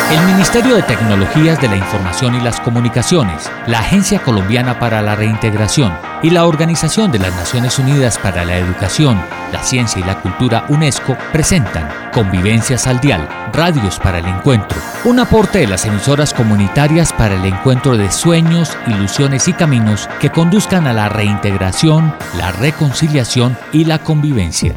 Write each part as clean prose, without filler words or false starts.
El Ministerio de Tecnologías de la Información y las Comunicaciones, la Agencia Colombiana para la Reintegración y la Organización de las Naciones Unidas para la Educación, la Ciencia y la Cultura UNESCO presentan Convivencias al Dial, Radios para el Encuentro, un aporte de las emisoras comunitarias para el encuentro de sueños, ilusiones y caminos que conduzcan a la reintegración, la reconciliación y la convivencia.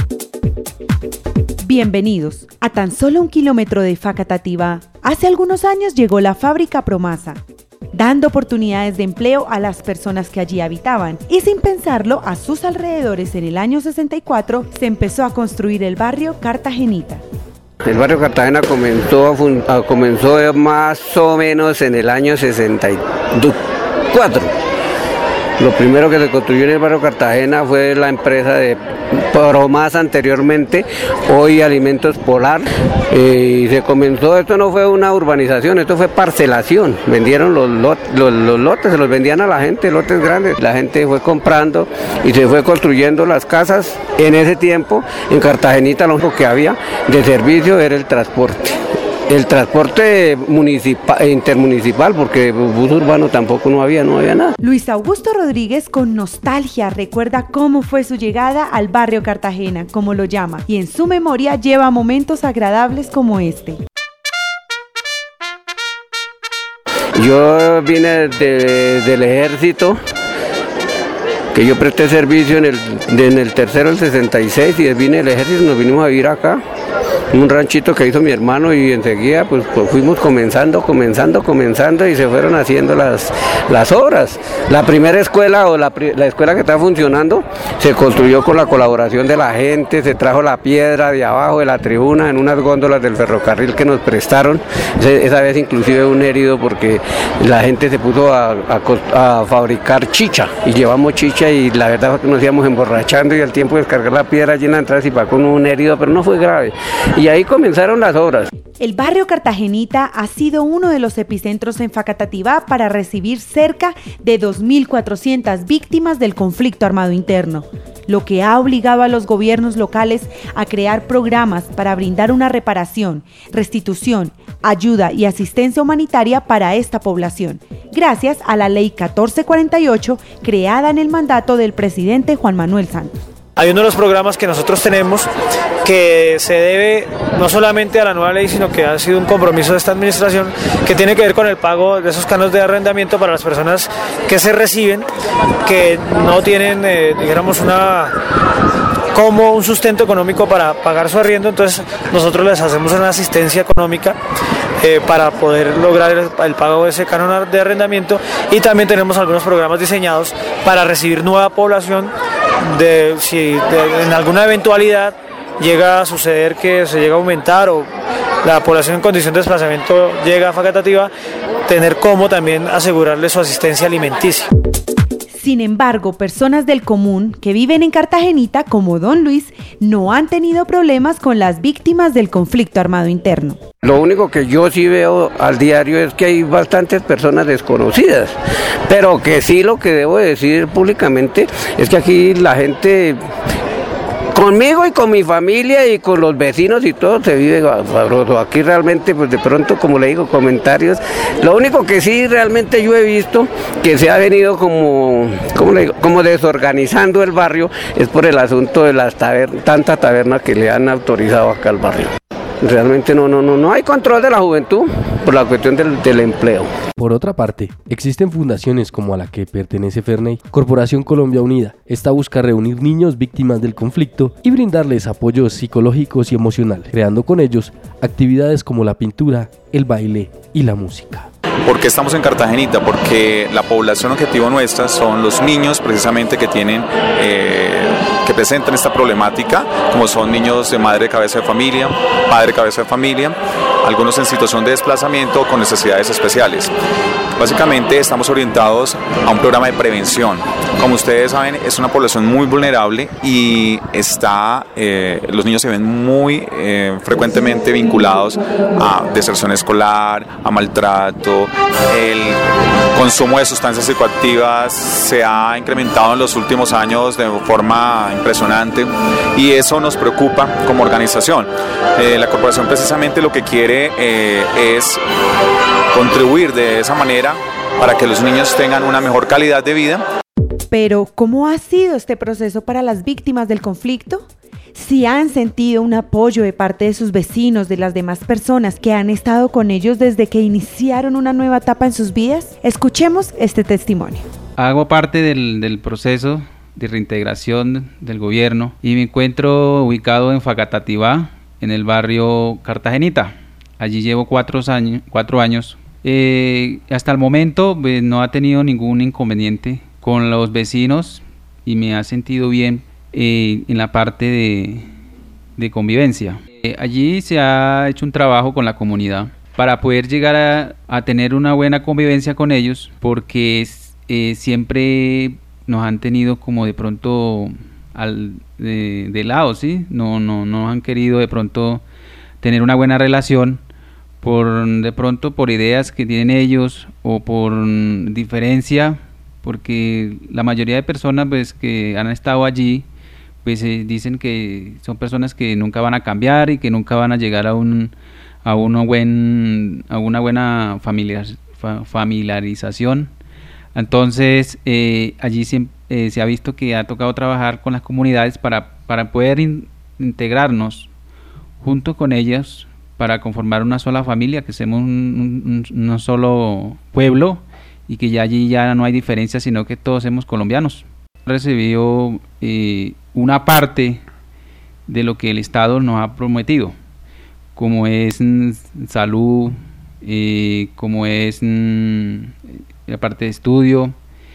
Bienvenidos. A tan solo 1 kilómetro de Facatativá, hace algunos años llegó la fábrica Promasa, dando oportunidades de empleo a las personas que allí habitaban. Y sin pensarlo, a sus alrededores en el año 64 se empezó a construir el barrio Cartagenita. El barrio Cartagena comenzó más o menos en el año 64. Lo primero que se construyó en el barrio Cartagena fue la empresa de Promasa anteriormente, hoy Alimentos Polar, y se comenzó, esto no fue una urbanización, esto fue parcelación, vendieron los lotes, se los vendían a la gente, lotes grandes, la gente fue comprando y se fue construyendo las casas. En ese tiempo, en Cartagenita lo único que había de servicio era el transporte. El transporte intermunicipal, porque bus urbano tampoco no había nada. Luis Augusto Rodríguez con nostalgia recuerda cómo fue su llegada al barrio Cartagena, como lo llama, y en su memoria lleva momentos agradables como este. Yo vine del ejército, que yo presté servicio en el tercero del 66 y vine del ejército, nos vinimos a vivir acá. Un ranchito que hizo mi hermano y enseguida pues fuimos comenzando y se fueron haciendo las obras. La primera escuela o la escuela que está funcionando se construyó con la colaboración de la gente, se trajo la piedra de abajo de la tribuna en unas góndolas del ferrocarril que nos prestaron. Esa vez inclusive un herido porque la gente se puso a fabricar chicha y llevamos chicha y la verdad fue que nos íbamos emborrachando y al tiempo de descargar la piedra llena de entradas y para con un herido, pero no fue grave. Y ahí comenzaron las obras. El barrio Cartagenita ha sido uno de los epicentros en Facatativá para recibir cerca de 2.400 víctimas del conflicto armado interno, lo que ha obligado a los gobiernos locales a crear programas para brindar una reparación, restitución, ayuda y asistencia humanitaria para esta población, gracias a la Ley 1448 creada en el mandato del presidente Juan Manuel Santos. Hay uno de los programas que nosotros tenemos que se debe no solamente a la nueva ley, sino que ha sido un compromiso de esta administración que tiene que ver con el pago de esos canos de arrendamiento para las personas que se reciben, que no tienen, como un sustento económico para pagar su arriendo. Entonces nosotros les hacemos una asistencia económica para poder lograr el pago de ese canon de arrendamiento, y también tenemos algunos programas diseñados para recibir nueva población si en alguna eventualidad llega a suceder que se llega a aumentar o la población en condición de desplazamiento llega a Facatativá, tener cómo también asegurarle su asistencia alimenticia. Sin embargo, personas del común que viven en Cartagenita, como don Luis, no han tenido problemas con las víctimas del conflicto armado interno. Lo único que yo sí veo al diario es que hay bastantes personas desconocidas, pero que sí, lo que debo decir públicamente es que aquí la gente, conmigo y con mi familia y con los vecinos y todo, se vive sabroso. Aquí realmente, pues de pronto, como le digo, comentarios. Lo único que sí realmente yo he visto que se ha venido como desorganizando el barrio es por el asunto de las tantas tabernas que le han autorizado acá al barrio. Realmente no hay control de la juventud por la cuestión del empleo. Por otra parte, existen fundaciones como a la que pertenece Ferney, Corporación Colombia Unida. Esta busca reunir niños víctimas del conflicto y brindarles apoyos psicológicos y emocionales, creando con ellos actividades como la pintura, el baile y la música. ¿Por qué estamos en Cartagenita? Porque la población objetivo nuestra son los niños precisamente que presentan esta problemática, como son niños de madre cabeza de familia, padre cabeza de familia, algunos en situación de desplazamiento con necesidades especiales. Básicamente estamos orientados a un programa de prevención. Como ustedes saben, es una población muy vulnerable y los niños se ven muy frecuentemente vinculados a deserción escolar, a maltrato. El consumo de sustancias psicoactivas se ha incrementado en los últimos años de forma impresionante y eso nos preocupa como organización. La corporación precisamente lo que quiere es contribuir de esa manera para que los niños tengan una mejor calidad de vida. Pero, ¿cómo ha sido este proceso para las víctimas del conflicto? Si han sentido un apoyo de parte de sus vecinos, de las demás personas que han estado con ellos desde que iniciaron una nueva etapa en sus vidas, escuchemos este testimonio. Hago parte del proceso de reintegración del gobierno y me encuentro ubicado en Facatativá, en el barrio Cartagenita. Allí llevo 4 años. Hasta el momento no ha tenido ningún inconveniente con los vecinos y me ha sentido bien en la parte de convivencia. Allí se ha hecho un trabajo con la comunidad para poder llegar a tener una buena convivencia con ellos, porque siempre nos han tenido como de pronto de lado, ¿sí? No han querido de pronto tener una buena relación de pronto por ideas que tienen ellos o por diferencia, porque la mayoría de personas pues que han estado allí pues dicen que son personas que nunca van a cambiar y que nunca van a llegar a una buena familiarización. Entonces allí se ha visto que ha tocado trabajar con las comunidades para poder integrarnos junto con ellas para conformar una sola familia, que seamos un solo pueblo y que ya allí ya no hay diferencia, sino que todos somos colombianos. Recibió una parte de lo que el Estado nos ha prometido, como es salud, como es la parte de estudio,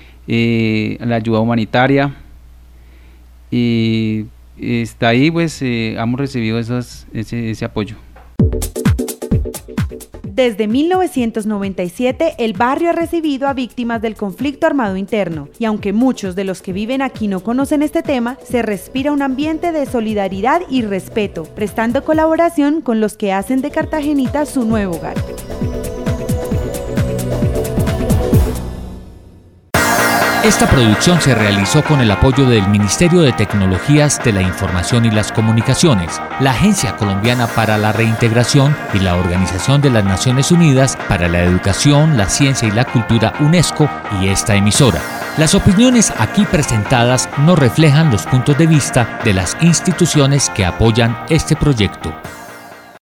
la ayuda humanitaria, y está ahí, pues hemos recibido ese apoyo. Desde 1997, el barrio ha recibido a víctimas del conflicto armado interno, y aunque muchos de los que viven aquí no conocen este tema, se respira un ambiente de solidaridad y respeto, prestando colaboración con los que hacen de Cartagenita su nuevo hogar. Esta producción se realizó con el apoyo del Ministerio de Tecnologías de la Información y las Comunicaciones, la Agencia Colombiana para la Reintegración y la Organización de las Naciones Unidas para la Educación, la Ciencia y la Cultura UNESCO y esta emisora. Las opiniones aquí presentadas no reflejan los puntos de vista de las instituciones que apoyan este proyecto.